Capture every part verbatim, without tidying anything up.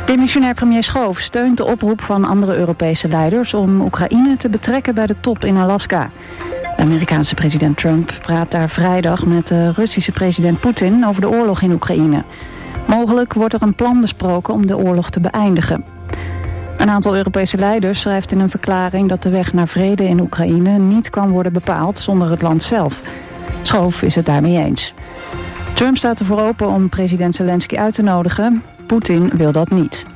Demissionair premier Schoof steunt de oproep van andere Europese leiders om Oekraïne te betrekken bij de top in Alaska. De Amerikaanse president Trump praat daar vrijdag met de Russische president Poetin over de oorlog in Oekraïne. Mogelijk wordt er een plan besproken om de oorlog te beëindigen. Een aantal Europese leiders schrijft in een verklaring dat de weg naar vrede in Oekraïne niet kan worden bepaald zonder het land zelf. Schoof is het daarmee eens. Trump staat ervoor open om president Zelensky uit te nodigen. Poetin wil dat niet.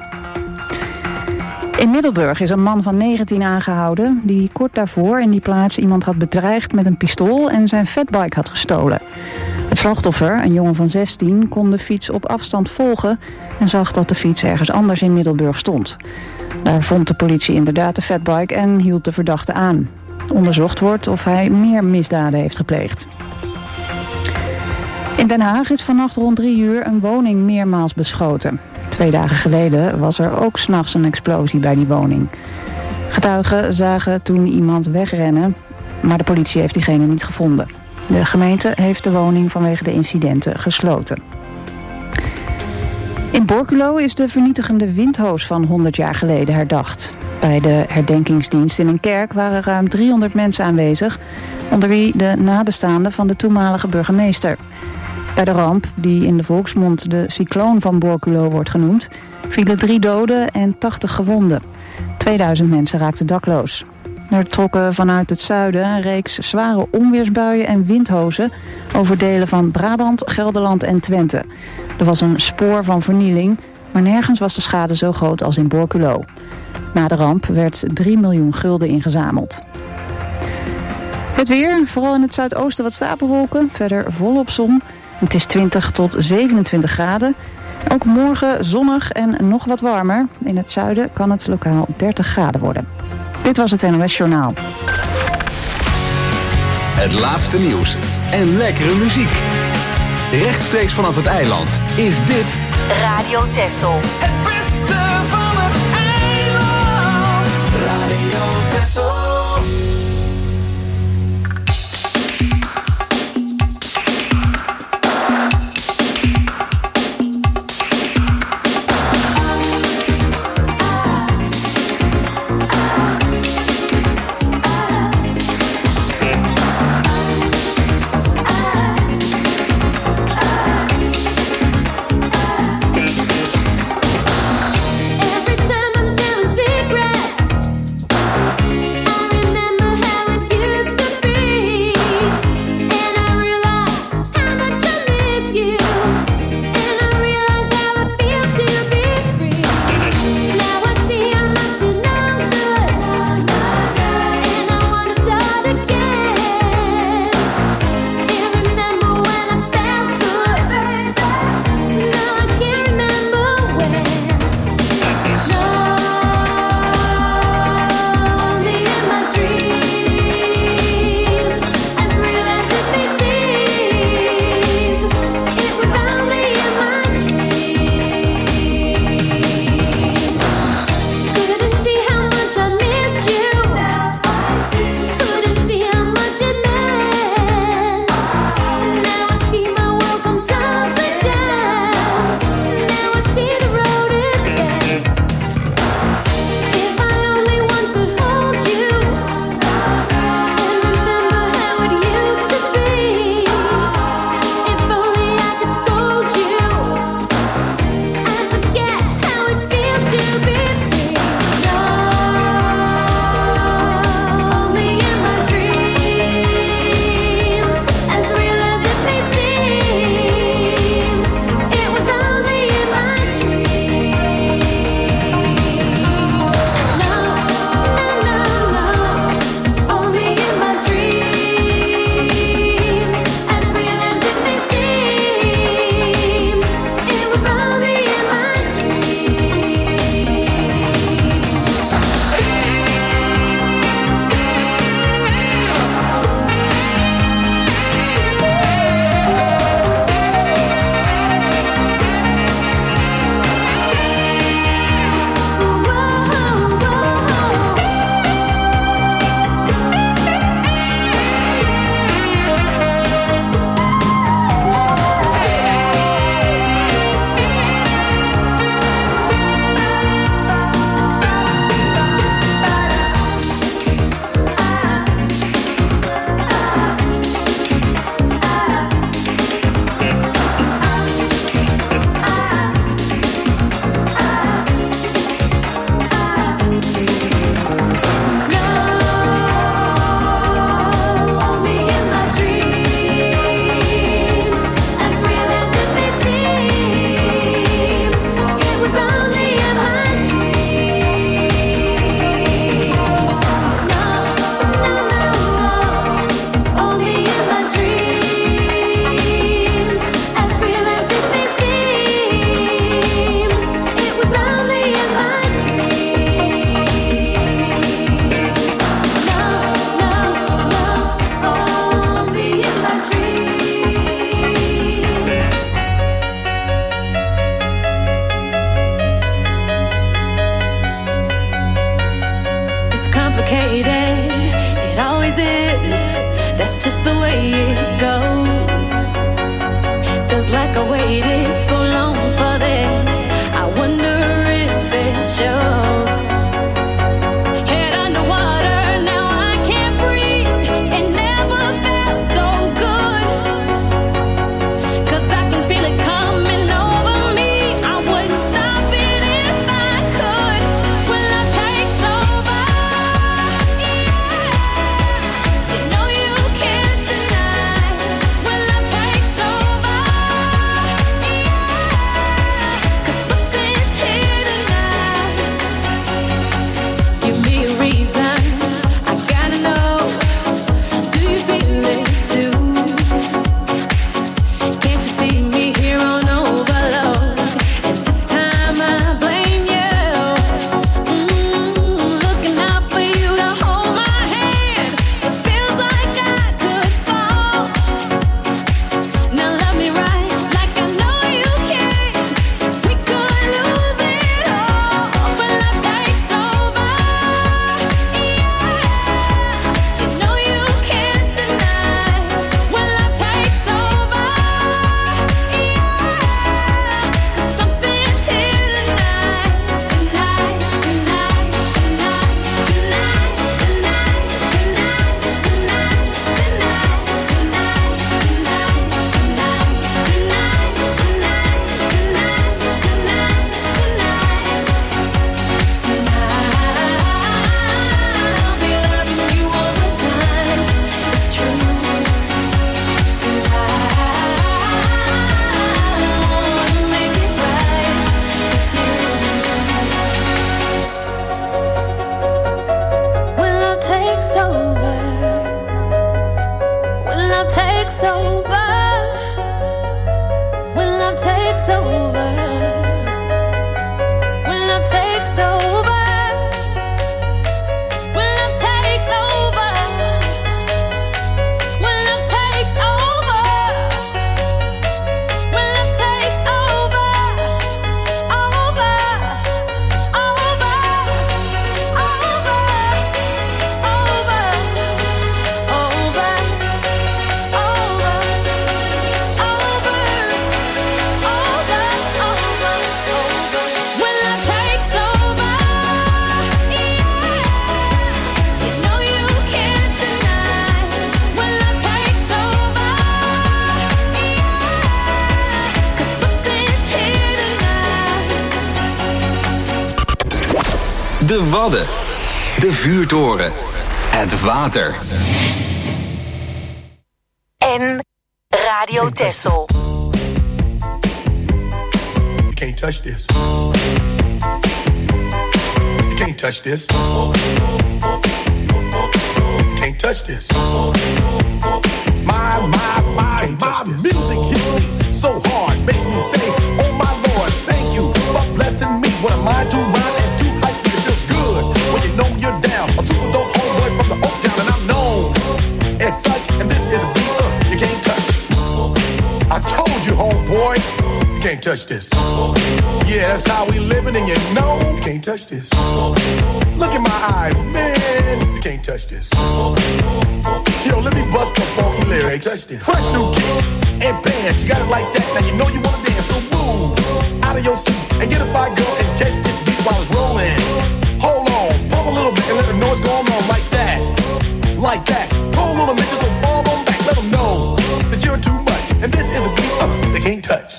In Middelburg is een man van negentien aangehouden die kort daarvoor in die plaats iemand had bedreigd met een pistool en zijn fatbike had gestolen. Het slachtoffer, een jongen van zestien, kon de fiets op afstand volgen en zag dat de fiets ergens anders in Middelburg stond. Daar vond de politie inderdaad de fatbike en hield de verdachte aan. Onderzocht wordt of hij meer misdaden heeft gepleegd. In Den Haag is vannacht rond drie uur een woning meermaals beschoten. Twee dagen geleden was er ook 's nachts een explosie bij die woning. Getuigen zagen toen iemand wegrennen, maar de politie heeft diegene niet gevonden. De gemeente heeft de woning vanwege de incidenten gesloten. In Borculo is de vernietigende windhoos van honderd jaar geleden herdacht. Bij de herdenkingsdienst in een kerk waren ruim driehonderd mensen aanwezig, onder wie de nabestaanden van de toenmalige burgemeester. Bij de ramp, die in de volksmond de cycloon van Borculo wordt genoemd, vielen drie doden en tachtig gewonden. tweeduizend mensen raakten dakloos. Er trokken vanuit het zuiden een reeks zware onweersbuien en windhozen over delen van Brabant, Gelderland en Twente. Er was een spoor van vernieling, maar nergens was de schade zo groot als in Borculo. Na de ramp werd drie miljoen gulden ingezameld. Het weer, vooral in het zuidoosten wat stapelwolken, verder volop zon. Het is twintig tot zevenentwintig graden. Ook morgen zonnig en nog wat warmer. In het zuiden kan het lokaal dertig graden worden. Dit was het N O S Journaal. Het laatste nieuws en lekkere muziek. Rechtstreeks vanaf het eiland is dit Radio Texel. Het beste van het eiland. Radio Texel. Every time I'm telling secrets, De Wadden. De vuurtoren. Het water. En Radio Texel. You can't touch this. You can't touch this. You can't touch this. My, my, my, my music hits me so hard. Makes me say, oh my Lord, thank you for blessing me. What am I to rhyme and to hype? It feels good when you know you're down. A super dope homeboy from the Oak Town, and I'm known as such. And this is a beat uh, you can't touch. I told you, homeboy, you can't touch this. Yeah, that's how we living, and you know you can't touch this. Look in my eyes, man, you can't touch this. Yo, let me bust the funky lyrics. Fresh new kicks and bands, you got it like that. Now you know you wanna dance, so move out of your seat and get a fire girl and catch this beat while it's rolling. Hold on, pump a little bit and let them know what's going on like that, like that. Hold on a minute, just fall on back, let them know that you're too much. And this is a beat uh, they can't touch.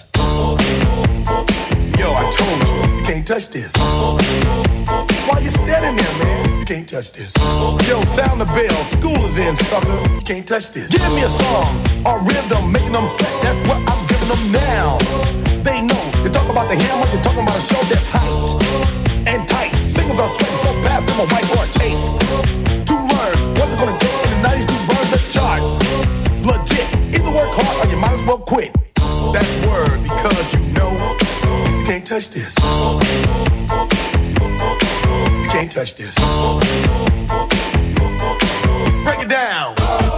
Yo, I told you, you can't touch this. While you're standing there, man, you can't touch this. Yo, sound the bell, school is in, sucker. You can't touch this. Give me a song or rhythm, making them sweat. That's what I'm giving them now. They know. You talk about the hammer, you're talking about a show that's hyped and tight. Singles are sweating so fast, them a whiteboard tape. To learn what it's gonna take in the nineties to burn the charts. Legit. Either work hard or you might as well quit. That's word because you know you can't touch this. You can't touch this. Break it down.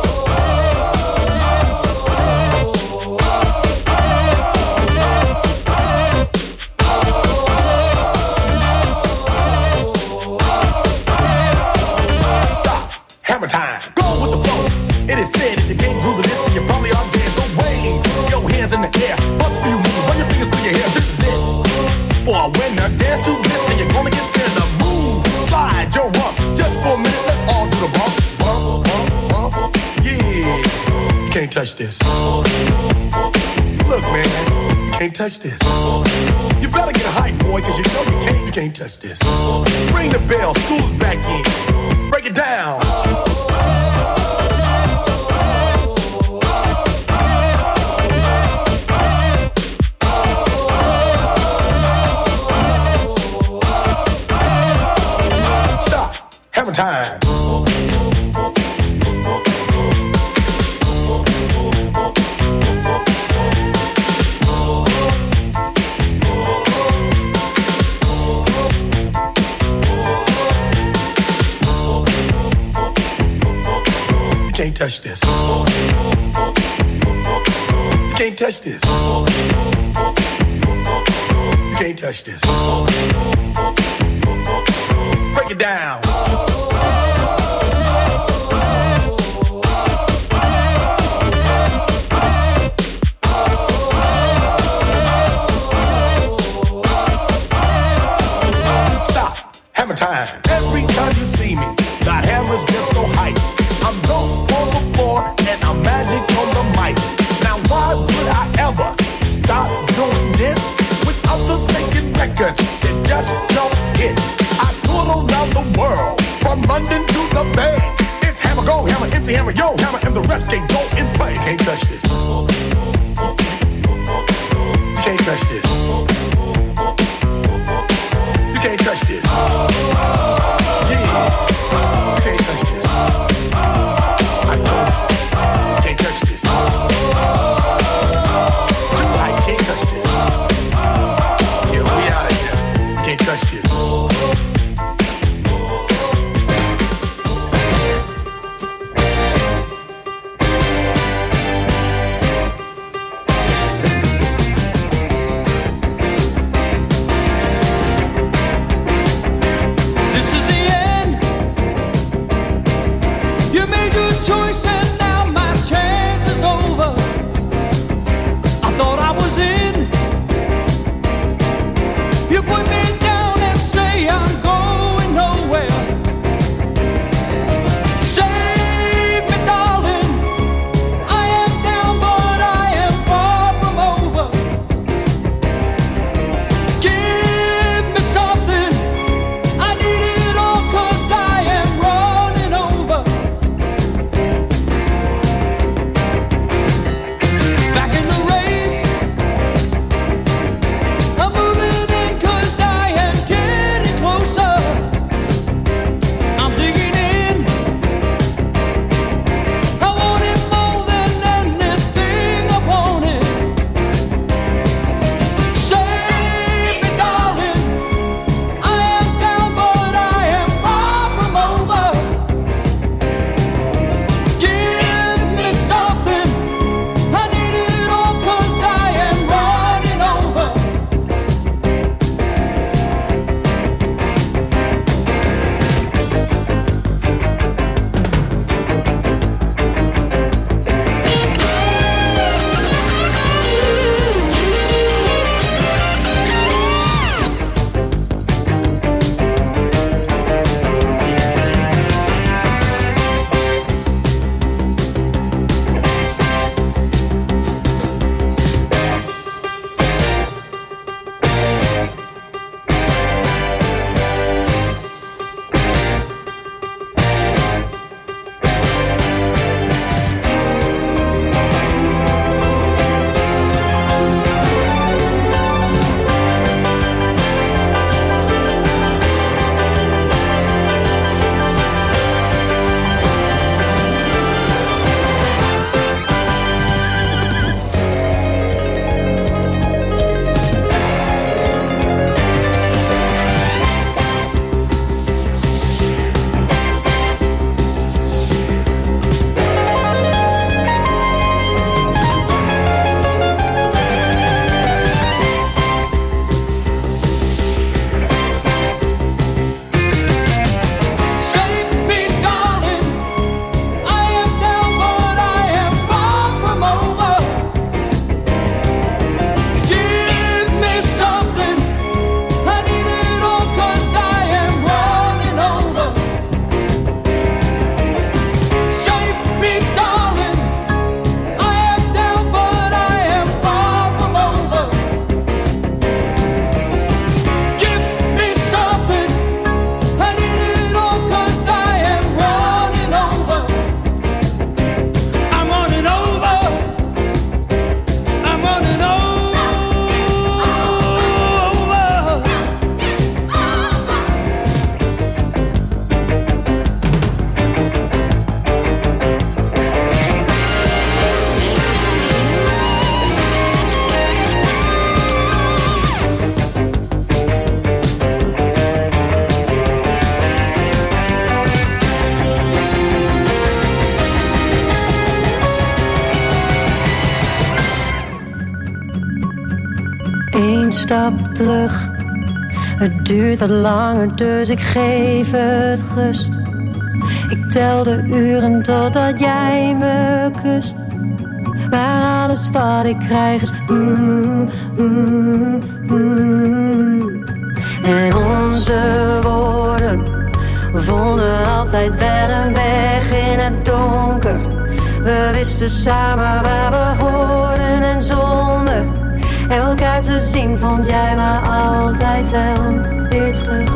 Stop. Hammer time. Go with the flow. It is said if you can't groove this, then you probably are dead. So wave your hands in the air. Bust a few moves. Run your fingers through your hair. This is it. For a winner, dance to this, and you're gonna get there. The move, slide your rump. Just for a minute, let's all do the bump, bump, bump, bump. Yeah, you can't touch this. Look, man, you can't touch this. You better get hype, boy, cause you know you can't, you can't touch this. Ring the bell, school's back in. Break it down. Hammer time. You can't touch this. You can't touch this. You can't touch this. Break it down. Hammer time. Every time you see me, the hammer's just so hype. I'm dope on the floor and I'm magic on the mic. Now why would I ever stop doing this with others making records that just don't hit? I tour around the world, from London to the Bay. It's hammer, go, hammer, empty hammer, yo, hammer, and the rest can go and play. You can't touch this. You can't touch this. You can't touch this. Yeah, you can't touch this. I told you, you can't touch this. Too high, you can't touch this. Yeah, we out of here. You can't touch this. stap terug. Het duurt wat langer, dus ik geef het rust. Ik tel de uren totdat jij me kust. Maar alles wat ik krijg is mm, mm, mm. En onze woorden vonden altijd wel een weg in het donker. We wisten samen waar we hoorden en zonder elkaar te zien vond jij me altijd wel weer terug.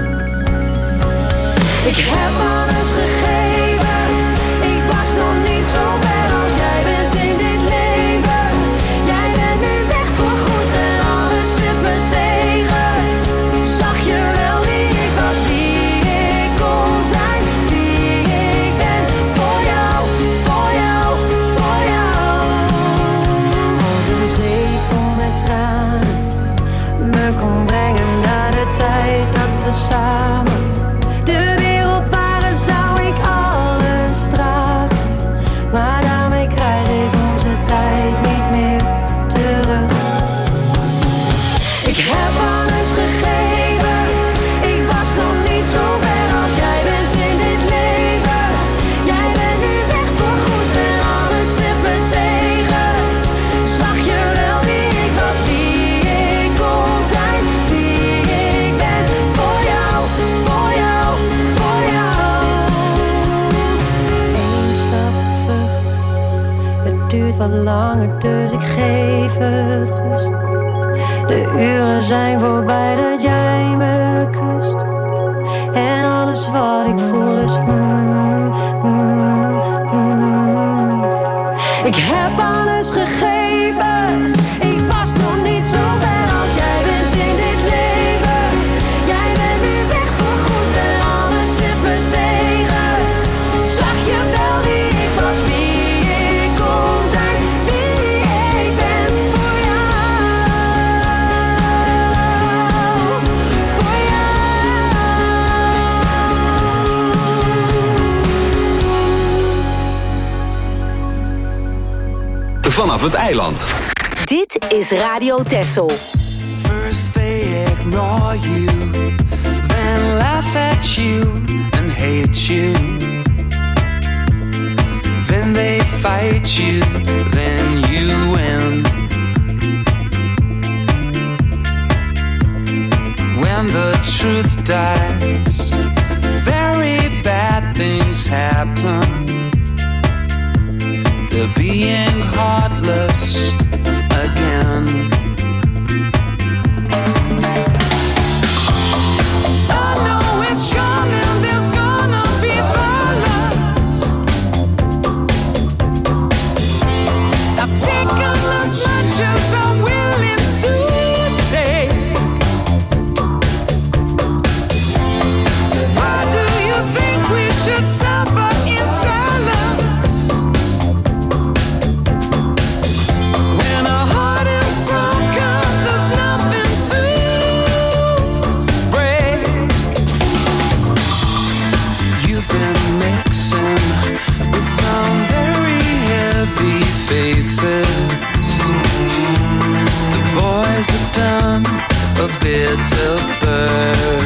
Ik heb alles gegeven, ik was nog niet zo ver als jij bent in dit leven. Jij bent nu weg voor goed en alles zit me tegen. Zag je wel wie ik was, wie ik kon zijn, wie ik ben. Voor jou, voor jou, voor jou. Als een zee vol met tranen me kon brengen naar de tijd dat we samen de wereld waren, zou ik alles dragen. Maar daarmee krijg ik onze tijd niet meer terug. Ik heb alles gegeven, ik was nog niet zo ver als jij bent in dit leven. Jij bent nu weg voor goed en alles zit me tegen. Zag je wel wie ik was, wie ik kon zijn, wie ik ben. Voor jou, voor jou, voor jou. Eén stap terug, het duurt wat langer, dus ik geef het rust. De uren zijn voorbij dat jij me kust. En alles wat ik voel is mm, mm, mm. Ik heb alles gegeven, ik was nog niet zo ver als jij bent in dit leven. Jij bent nu weg voor goed en alles zit me tegen. Zag je wel wie ik was, wie ik kon zijn, wie ik ben. Voor jou, voor jou. Vanaf het eiland. Dit is Radio Texel. First they ignore you, then laugh at you and hate you. Then they fight you, then you win. When the truth dies, very bad things happen. They're being heartless again. I know it's coming, there's gonna be violence. I've taken as much as I'm willing to take. Why do you think we should suffer in silence? When our heart is broken, there's nothing to break. You've been mixing with some very heavy faces. The boys have done a bit of bird.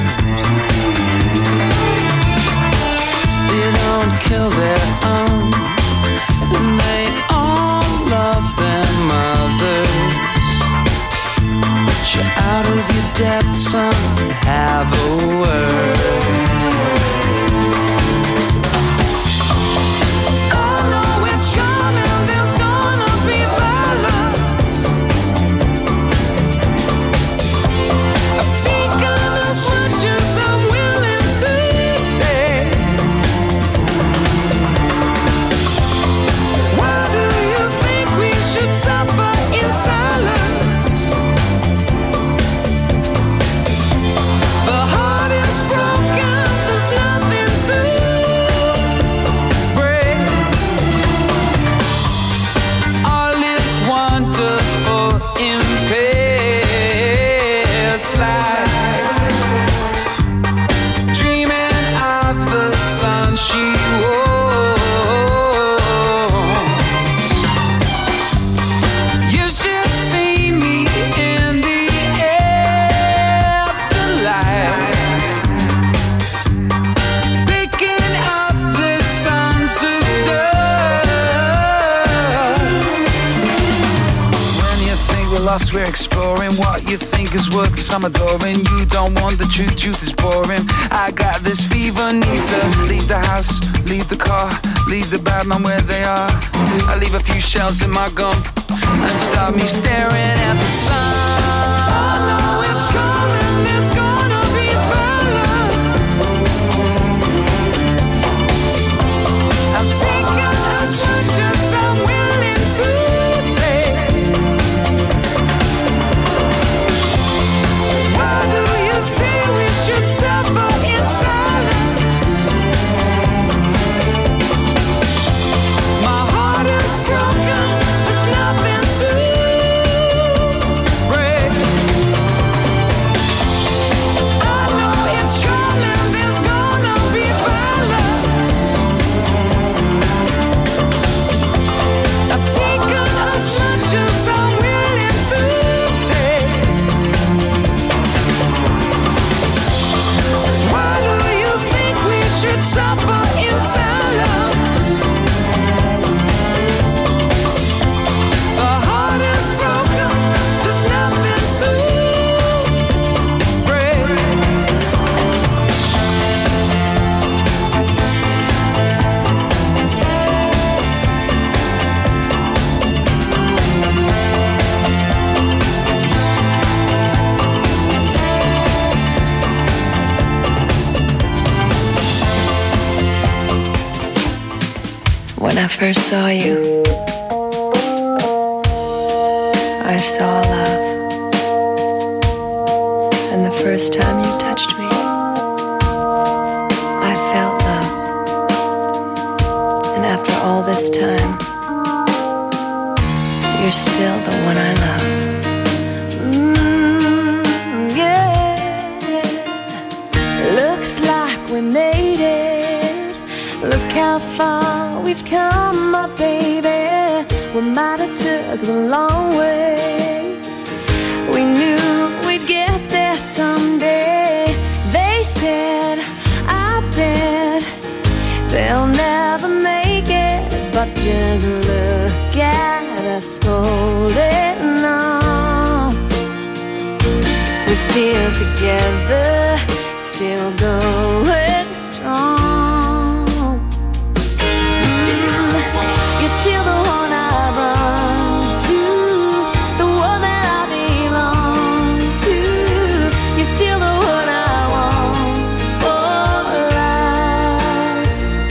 They don't kill their own, and they all love their mothers. But you're out of your depth, son, have a word. I know it's coming, there's gonna be violence. I've taken lost, we're exploring. What you think is worthless, I'm adoring. You don't want the truth, truth is boring. I got this fever, need to leave the house, leave the car, leave the bad man where they are. I leave a few shells in my gum and start me staring at the sun. I know it's coming, it's gonna be violence. I'm taking as much as I'm willing to take. Why do you say we should suffer in silence? My heart is broken, there's nothing to break. I know it's coming, there's gonna be violence. I've taken as much as I'm willing to take. Why do you think we should suffer in silence? The heart is broken, there's nothing to break. When I first saw you, I saw love. And the first time you touched me, I felt love. And after all this time, you're still the one I love. Mm, yeah. Looks like we made it. Look how far we've come, my baby. We might have took the long way. We knew we'd get there someday. They said, I bet they'll never make it. But just look at us holding on. We're still together, still going strong. You're still the one I run to, the one that I belong to. You're still the one I want for life.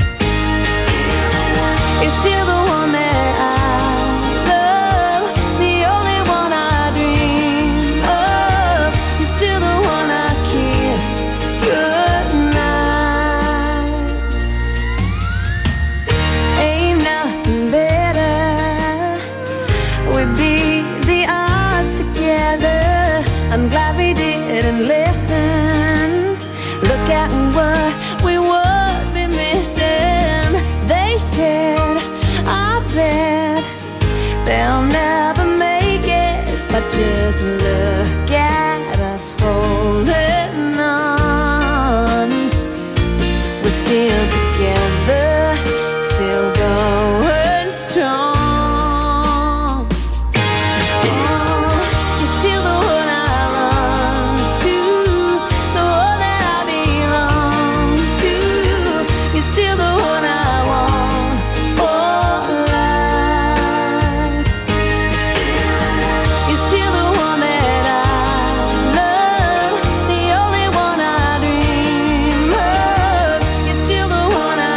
You're still the one that I love, the only one I dream of. You're still the one I kiss goodnight. Ain't nothing better. We beat the odds together. I'm glad we didn't listen. Look at what we would be missing. They said, I bet they'll never make it. But just look at us holding on. We're still together, still going strong. Still, you're still the one I run to, the one that I belong to. You're still the one I want for life. You're still the one that I love, the only one I dream of. You're still the one I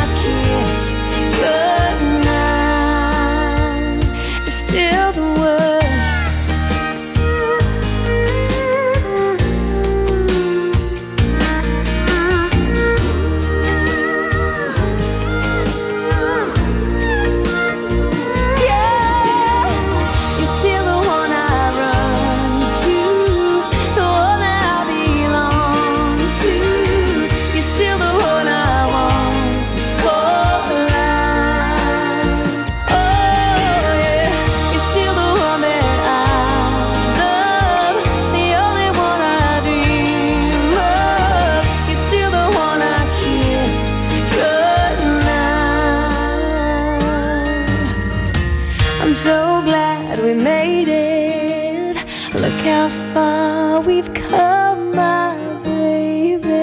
far we've come, my baby.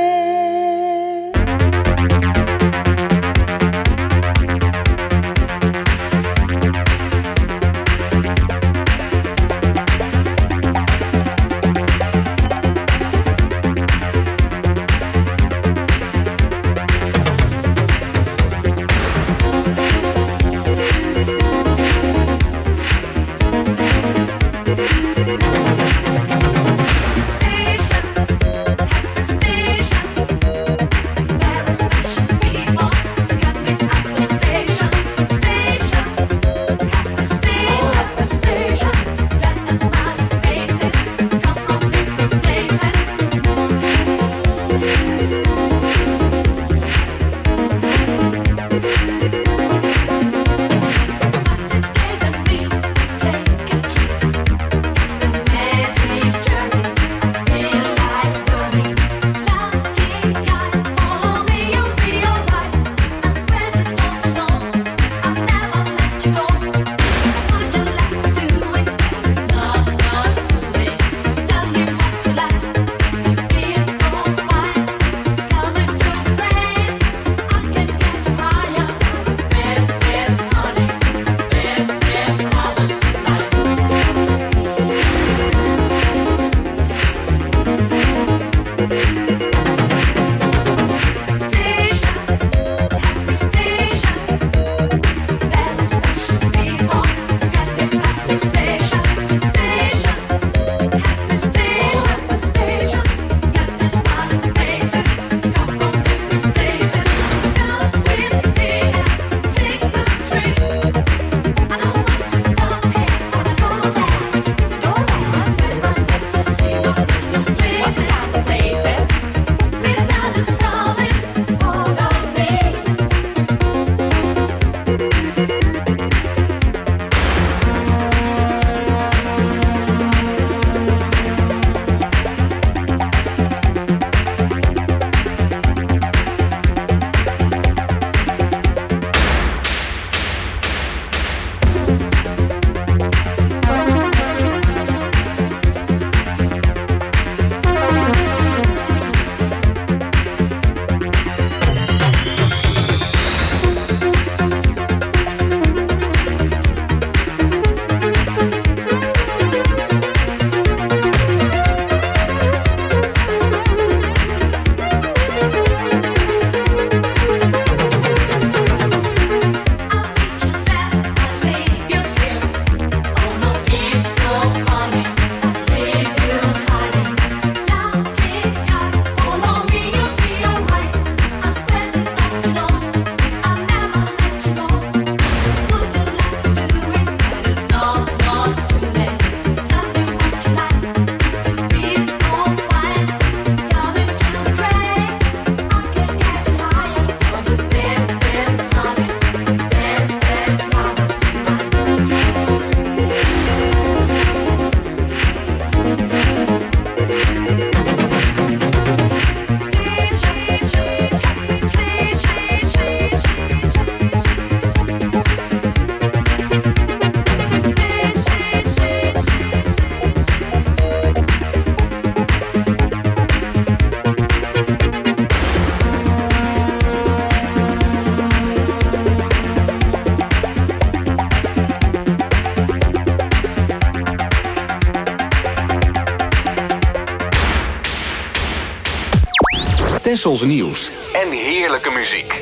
Tessels nieuws en heerlijke muziek.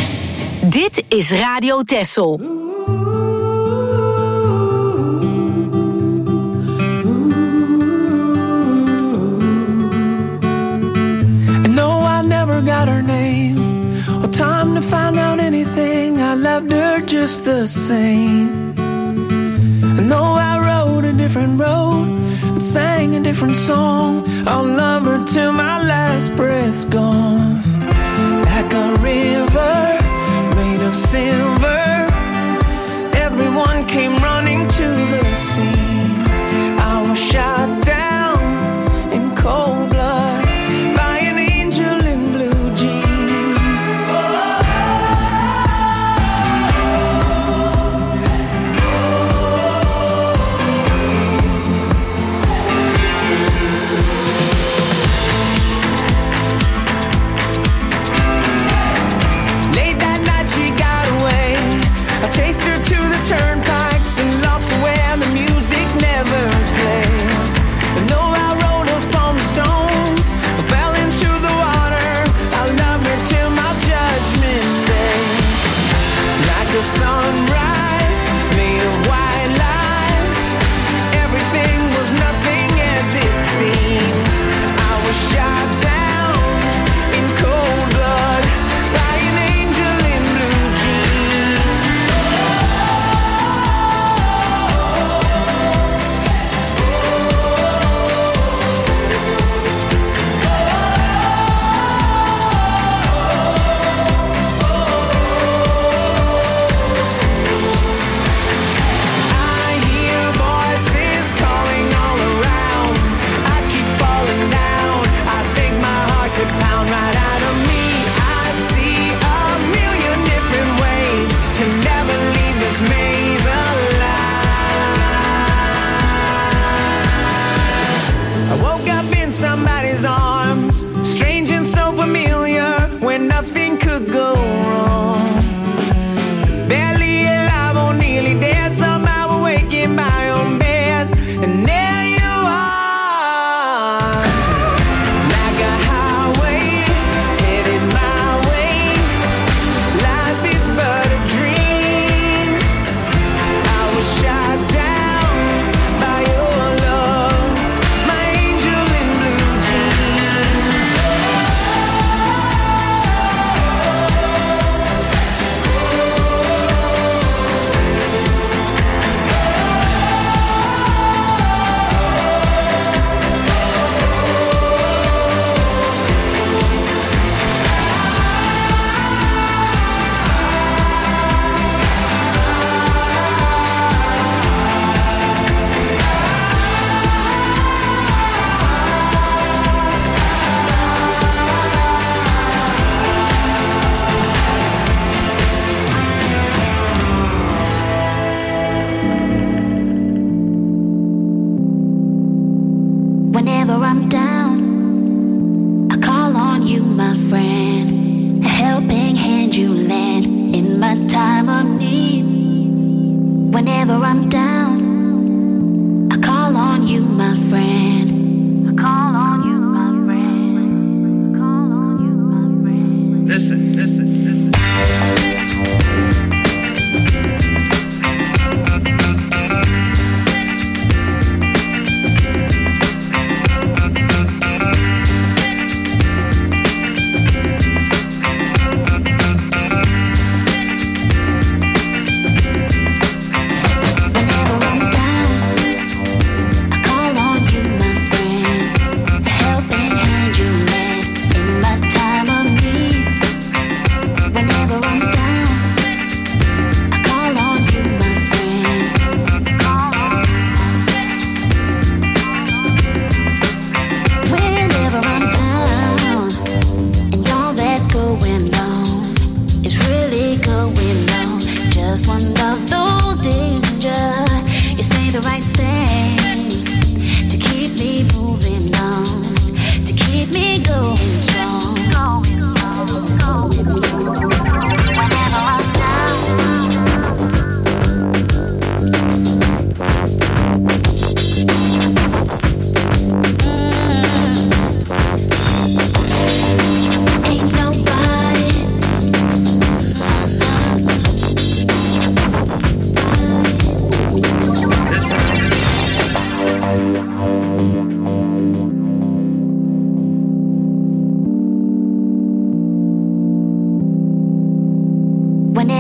Dit is Radio Tessel. No, I never got her name or time to find out anything. I loved her just the same. No, I rode a different road and sang a different song. I'll love her till my last breath's gone. Like a river made of silver, everyone came running to the scene. I was shot down in cold blood by an angel in blue jeans.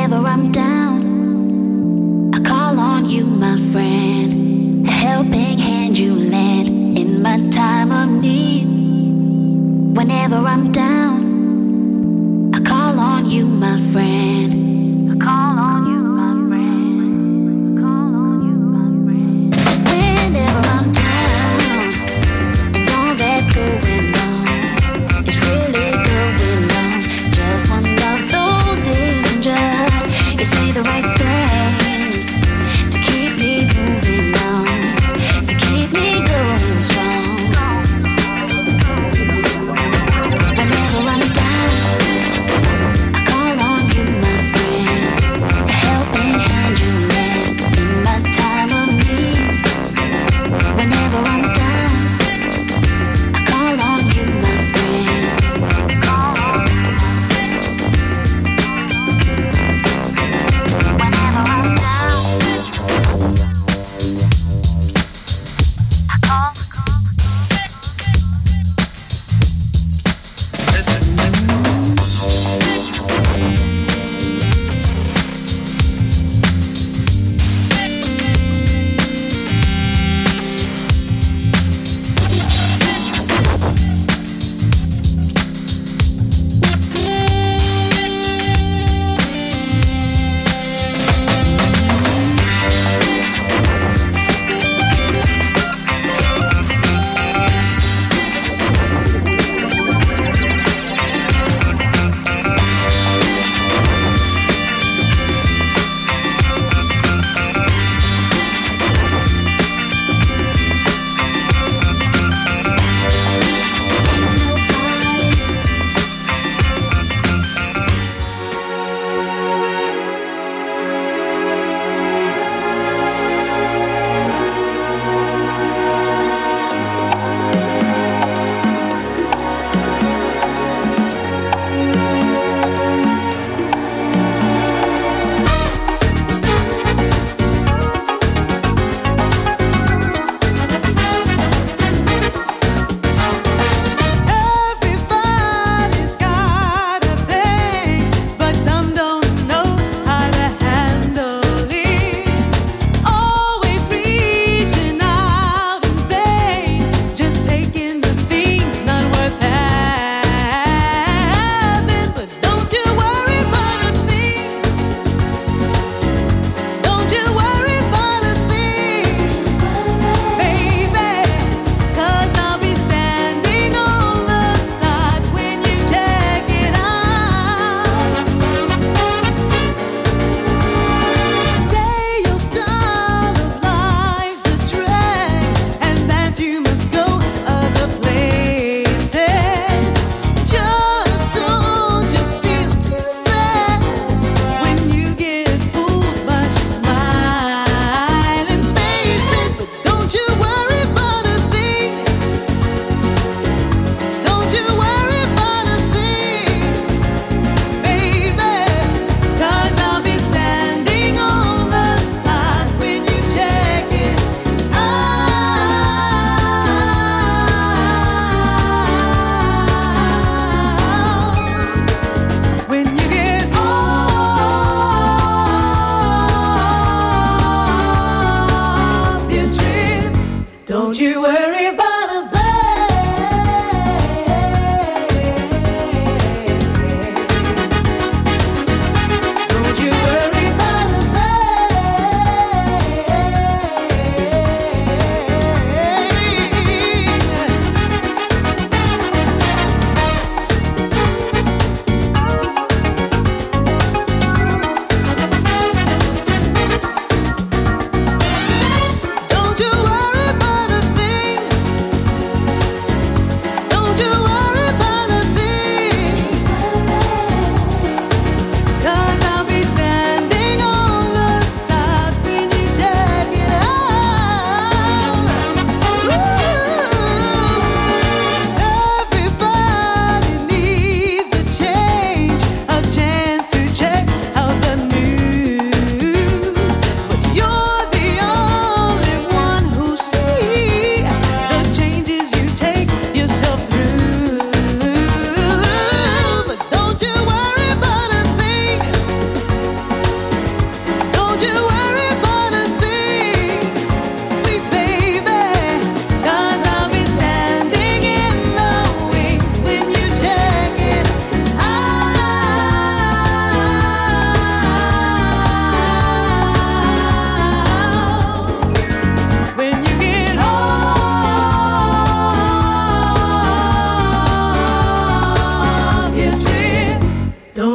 Whenever I'm down, I call on you, my friend. A helping hand you lend in my time of need. Whenever I'm down, I call on you, my friend. I call on you, my friend. I call on you, my friend. Whenever I'm down, and all that's going on is really going on. Just one of those days, and just you say the right things to keep me moving on, to keep me going strong. Whenever I'm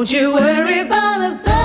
Don't you worry about a thing.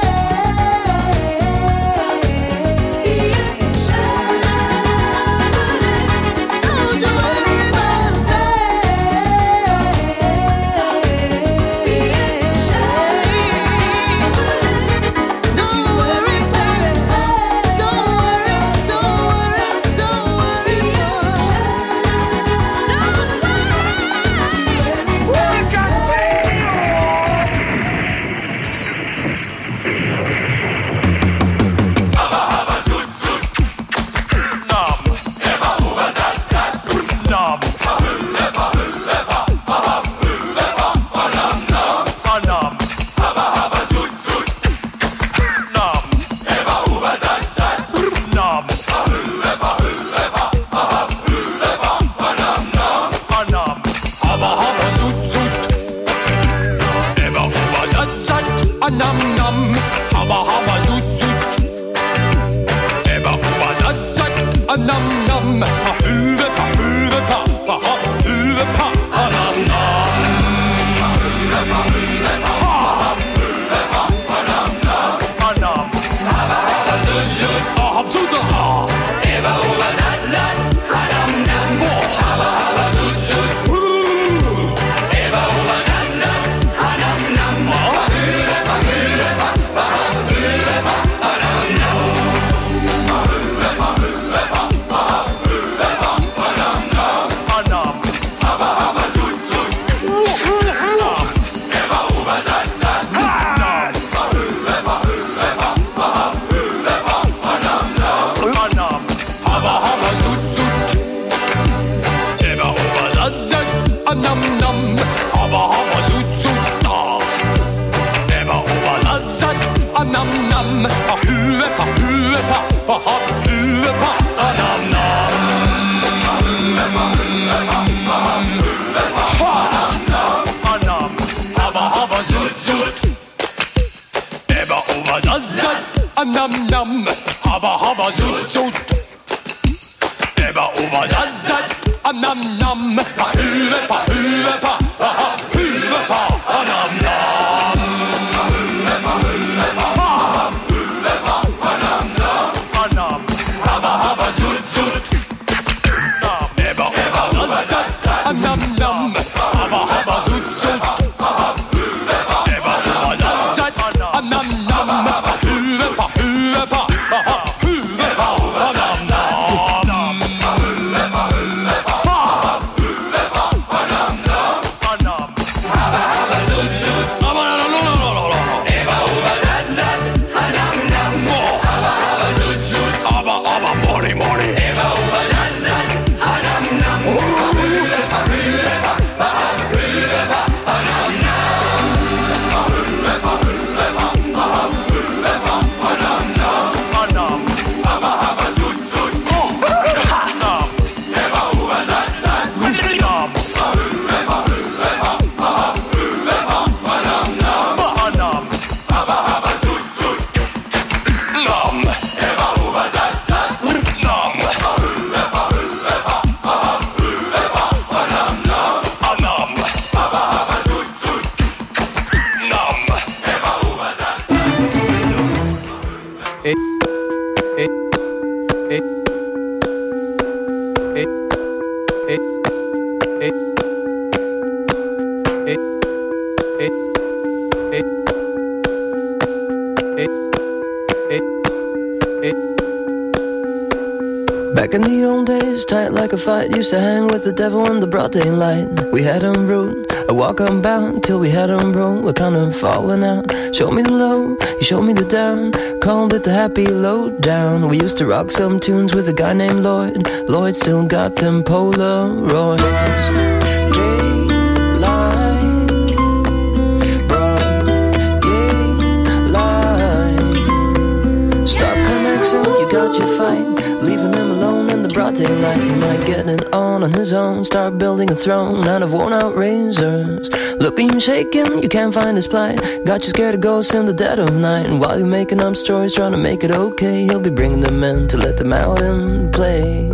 Back in the old days, tight like a fight, used to hang with the devil in the broad daylight. We had him rude, a walk unbound, till we had him broke. We're kind of falling out. Show me the low, you showed me the down. Called it the happy low down. We used to rock some tunes with a guy named Lloyd. Lloyd still got them Polaroids. You got your fight, leaving him alone in the broad daylight. He might get it on on his own, start building a throne out of worn out razors. Looking you shaking, you can't find his plight. Got you scared of ghosts in the dead of night. And while you're making up stories, trying to make it okay, he'll be bringing them in to let them out and play.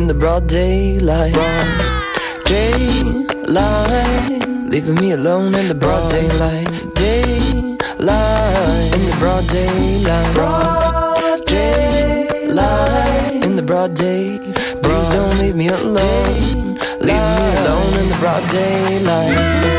in the broad daylight. Broad daylight, leaving me alone in the broad daylight. Daylight, in the broad daylight. Broad daylight, in the broad day. Please don't leave me alone. Leave me alone in the broad daylight.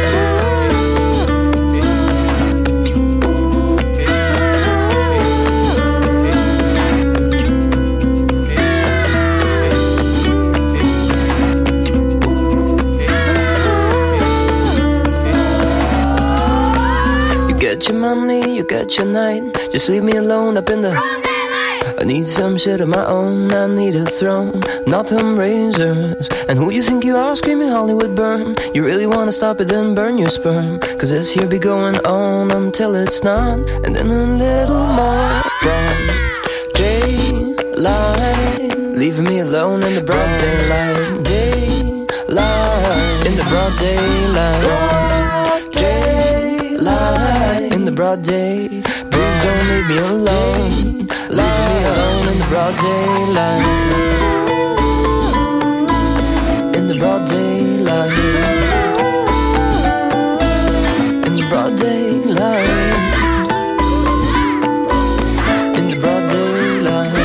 Get your money, you get your night. Just leave me alone up in the I need some shit of my own. I need a throne, not them razors. And who you think you are screaming Hollywood burn? You really wanna stop it, then burn your sperm. Cause this here be going on until it's not. And then a little more broad daylight, leaving me alone in the broad daylight. Daylight, in the broad daylight. Daylight, in the broad day. Please don't leave me alone. Leave me alone in the broad daylight. In the broad daylight. In the broad daylight. In the broad daylight.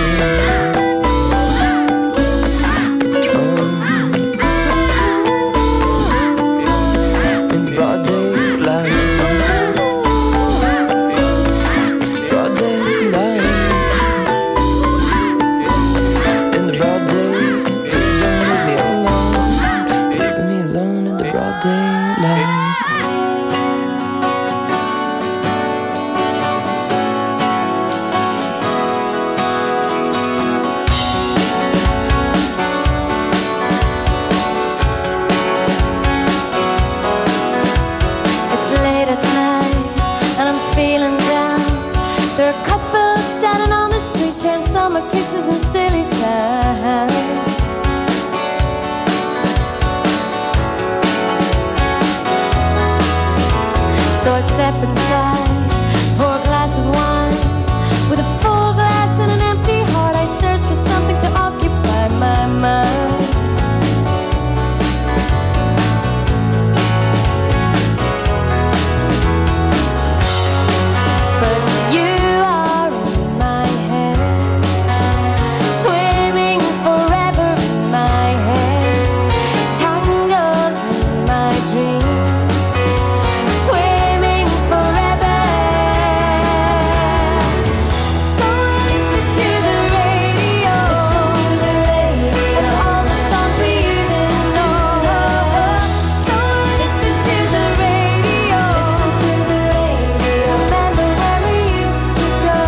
Oh. In the broad daylight. Broad daylight. In the broad day. Please don't leave me alone. Leave me alone in the broad daylight. It's late at night and I'm feeling down. There are couples standing on the street sharing summer kisses and silly sounds. So I step inside, pour a glass of wine. With a full glass and an empty heart, I search for something to occupy my mind. But you are in my head, swimming forever in my head, tangled in my dreams, swimming forever. So listen to the radio, and all the songs we used to know. So listen to the radio, remember where we used to go.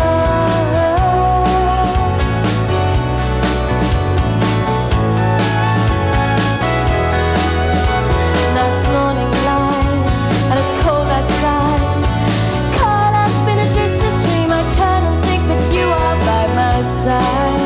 Now it's morning light and it's cold outside. Caught up in a distant dream, I turn and think that you are by my side.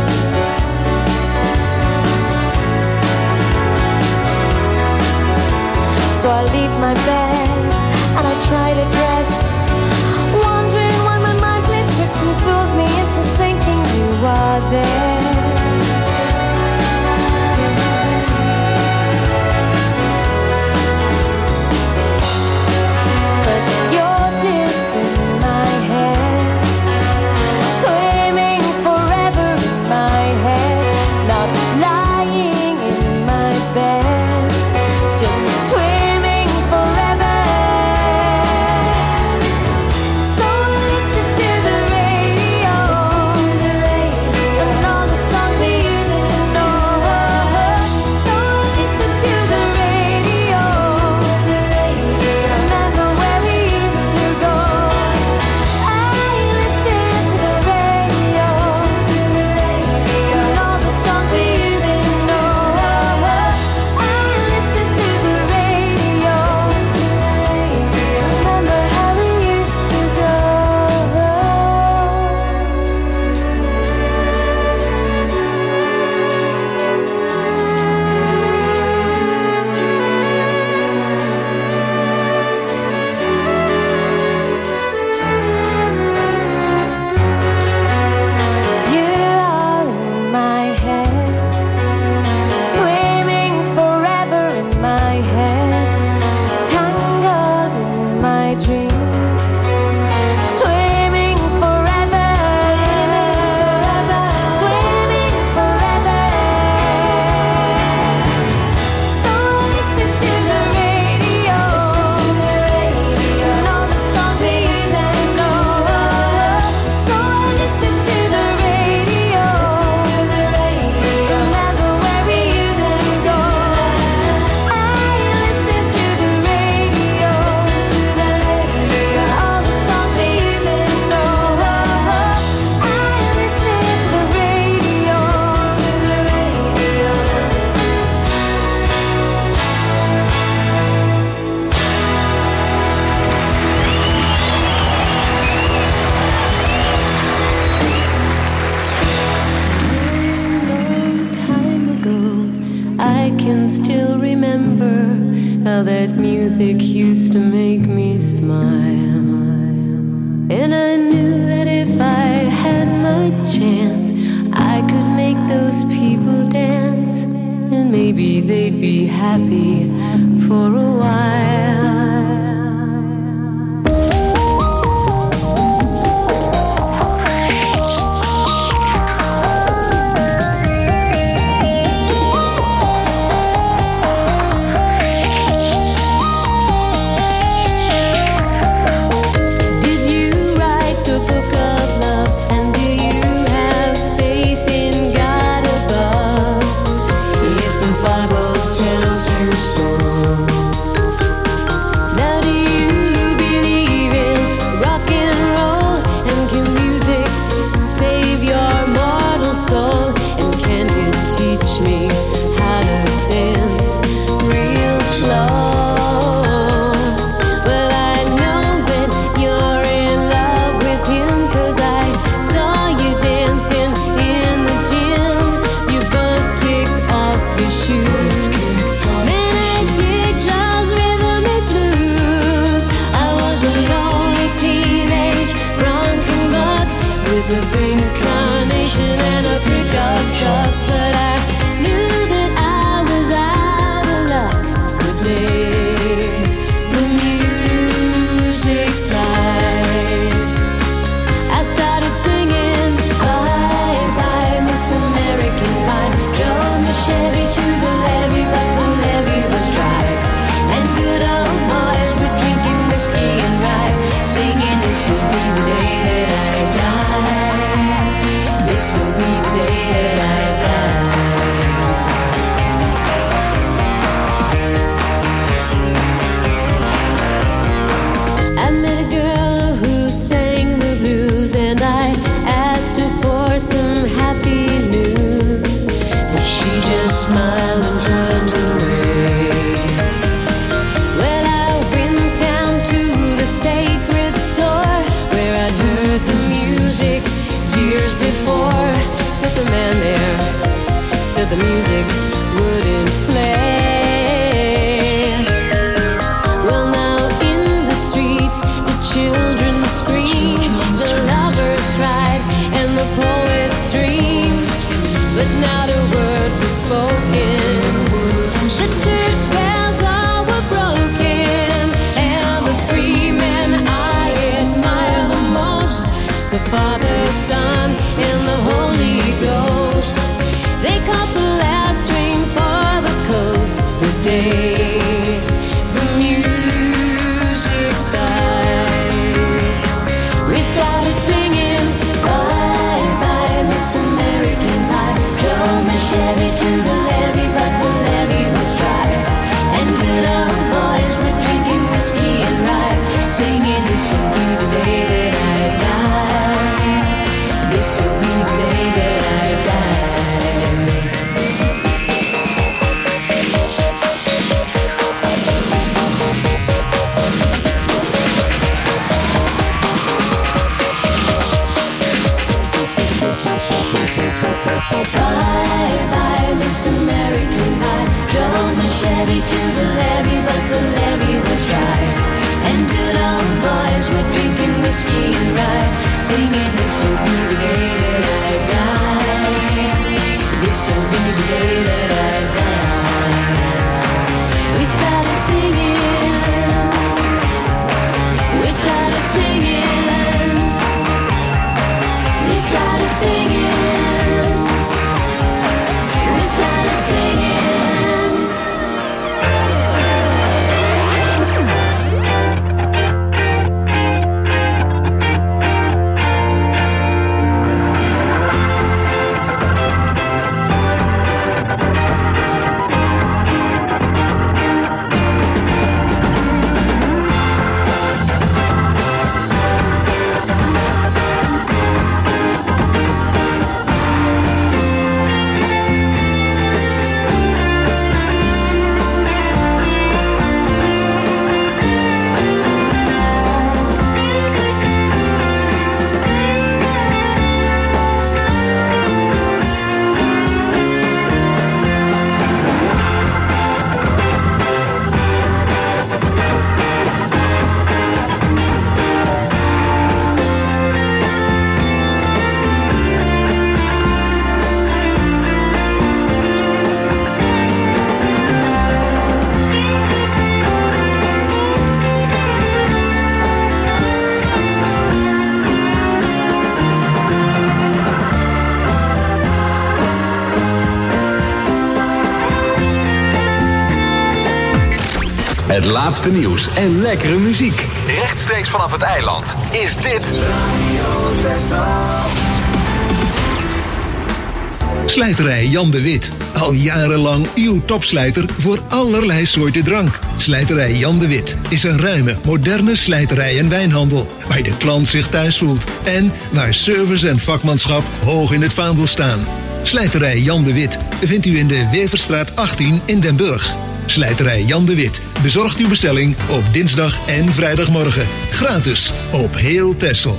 So I leave my bed and I try to dress, wondering why my mind plays tricks and fools me into thinking you are there. But you're just in my head, swimming forever in my head, not lying in my bed, just swimming forever. So listen to the radio, and all the songs we used to know. So listen to the radio, remember where we used to go. I listen to the radio, and all the songs we used to know. I listen to the radio, remember how we used to go. You are in my head, I can still remember how that music used to make me smile. And I knew that if I had my chance, I could make those people dance, and maybe they'd be happy for a while. Het laatste nieuws en lekkere muziek. Rechtstreeks vanaf het eiland is dit Slijterij Jan de Wit. Al jarenlang uw topslijter voor allerlei soorten drank. Slijterij Jan de Wit is een ruime, moderne slijterij en wijnhandel. Waar de klant zich thuis voelt. En waar service en vakmanschap hoog in het vaandel staan. Slijterij Jan de Wit vindt u in de Weverstraat achttien in Den Burg. Slijterij Jan de Wit bezorgt uw bestelling op dinsdag en vrijdagmorgen. Gratis op heel Texel.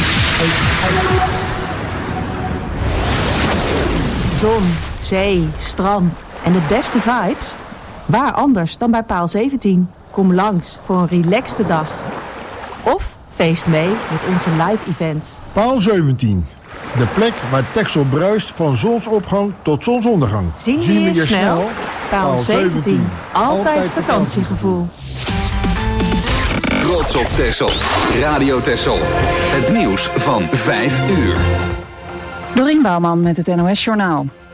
Zon, zee, strand en de beste vibes? Waar anders dan bij Paal zeventien? Kom langs voor een relaxte dag. Of feest mee met onze live events. Paal zeventien. De plek waar Texel bruist van zonsopgang tot zonsondergang. Zien we je snel? snel? Paal zeventien. Altijd vakantiegevoel. Trots op Texel. Radio Texel. Het nieuws van vijf uur. Dorien Bouwman met het N O S Journaal.